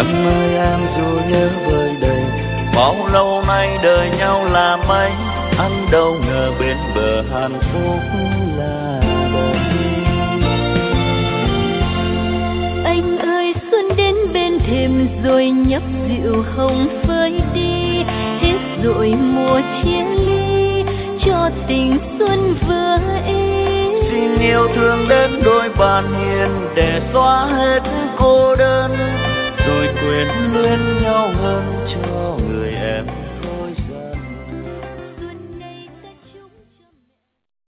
Anh ơi em dù nhớ vơi đầy, bao lâu nay đợi nhau là mấy, anh đâu ngờ bên bờ hạnh phúc là đời. Anh ơi xuân đến bên thềm rồi nhấp rượu hồng phơi đi, hết rồi mùa chia ly cho tình xuân vừa êm. Xin yêu thương đến đôi bàn hiền để xóa hết cô đơn, rồi quyến luyến nhau hơn